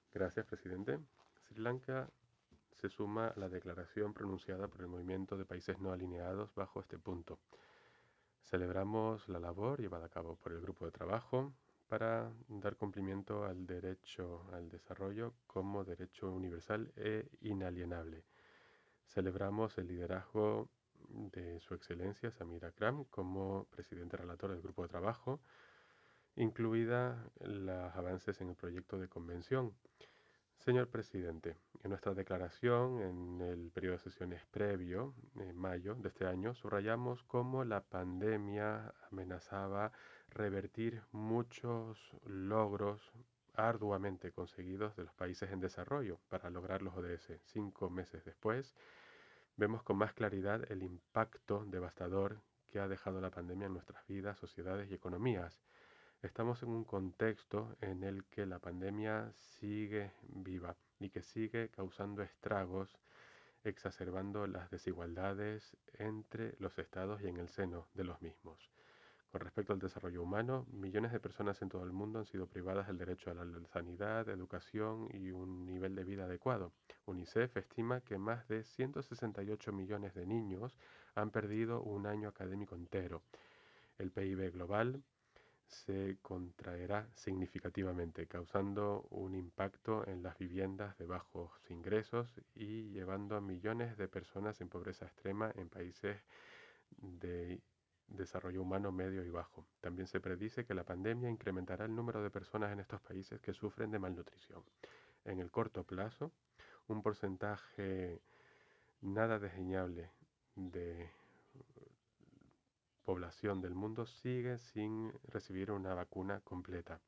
Gracias, presidente. Sri Lanka se suma a la declaración pronunciada por el Movimiento de Países No Alineados bajo este punto. Celebramos la labor llevada a cabo por el grupo de trabajo para dar cumplimiento al derecho al desarrollo como derecho universal e inalienable. Celebramos el liderazgo de Su Excelencia Samir Akram como presidente relator del grupo de trabajo, incluida los avances en el proyecto de convención. Señor presidente, en nuestra declaración en el periodo de sesiones previo, en mayo de este año, subrayamos cómo la pandemia amenazaba revertir muchos logros arduamente conseguidos de los países en desarrollo para lograr los ODS. 5 meses después, vemos con más claridad el impacto devastador que ha dejado la pandemia en nuestras vidas, sociedades y economías. Estamos en un contexto en el que la pandemia sigue viva y que sigue causando estragos, exacerbando las desigualdades entre los estados y en el seno de los mismos. Con respecto al desarrollo humano, millones de personas en todo el mundo han sido privadas del derecho a la sanidad, educación y un nivel de vida adecuado. UNICEF estima que más de 168 millones de niños han perdido un año académico entero. El PIB global se contraerá significativamente, causando un impacto en las viviendas de bajos ingresos y llevando a millones de personas en pobreza extrema en países de desarrollo humano medio y bajo. También se predice que la pandemia incrementará el número de personas en estos países que sufren de malnutrición. En el corto plazo, un porcentaje nada desdeñable de población del mundo sigue sin recibir una vacuna completa.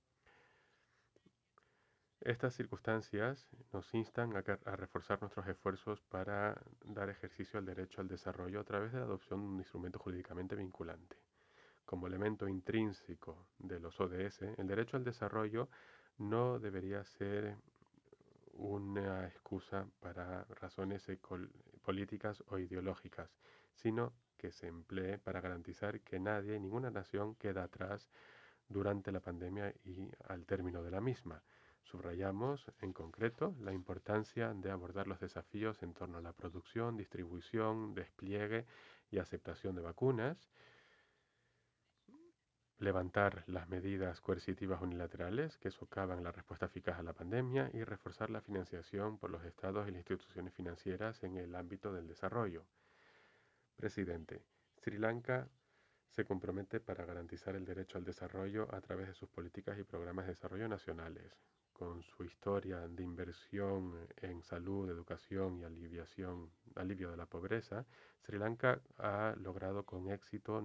Estas circunstancias nos instan a reforzar nuestros esfuerzos para dar ejercicio al derecho al desarrollo a través de la adopción de un instrumento jurídicamente vinculante. Como elemento intrínseco de los ODS, el derecho al desarrollo no debería ser una excusa para razones políticas o ideológicas, sino que se emplee para garantizar que nadie, ninguna nación queda atrás durante la pandemia y al término de la misma. Subrayamos, en concreto, la importancia de abordar los desafíos en torno a la producción, distribución, despliegue y aceptación de vacunas, levantar las medidas coercitivas unilaterales que socavan la respuesta eficaz a la pandemia y reforzar la financiación por los estados y las instituciones financieras en el ámbito del desarrollo. Presidente, Sri Lanka se compromete para garantizar el derecho al desarrollo a través de sus políticas y programas de desarrollo nacionales. Con su historia de inversión en salud, educación y alivio de la pobreza, Sri Lanka ha logrado con éxito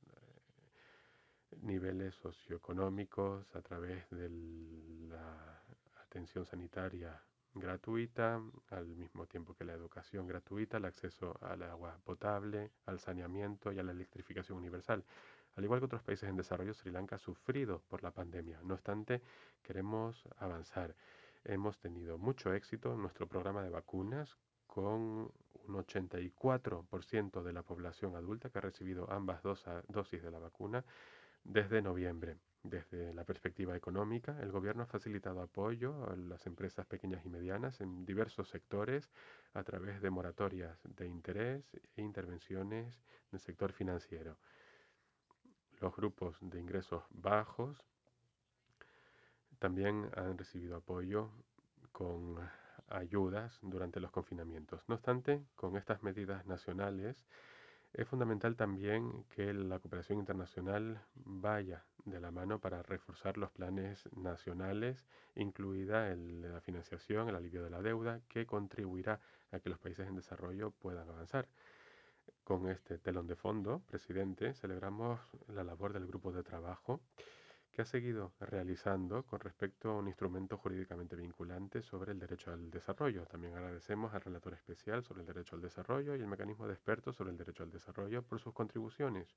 niveles socioeconómicos a través de la atención sanitaria gratuita, al mismo tiempo que la educación gratuita, el acceso al agua potable, al saneamiento y a la electrificación universal. Al igual que otros países en desarrollo, Sri Lanka ha sufrido por la pandemia. No obstante, queremos avanzar. Hemos tenido mucho éxito en nuestro programa de vacunas con un 84% de la población adulta que ha recibido ambas dosis de la vacuna desde noviembre. Desde la perspectiva económica, el gobierno ha facilitado apoyo a las empresas pequeñas y medianas en diversos sectores a través de moratorias de interés e intervenciones del sector financiero. Los grupos de ingresos bajos también han recibido apoyo con ayudas durante los confinamientos. No obstante, con estas medidas nacionales, es fundamental también que la cooperación internacional vaya de la mano para reforzar los planes nacionales, incluida la financiación, el alivio de la deuda, que contribuirá a que los países en desarrollo puedan avanzar. Con este telón de fondo, presidente, celebramos la labor del grupo de trabajo que ha seguido realizando con respecto a un instrumento jurídicamente vinculante sobre el derecho al desarrollo. También agradecemos al relator especial sobre el derecho al desarrollo y el mecanismo de expertos sobre el derecho al desarrollo por sus contribuciones.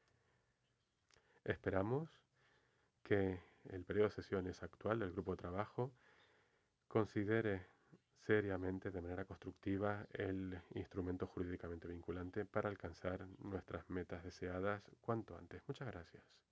Esperamos que el periodo de sesiones actual del grupo de trabajo considere seriamente, de manera constructiva, el instrumento jurídicamente vinculante para alcanzar nuestras metas deseadas cuanto antes. Muchas gracias.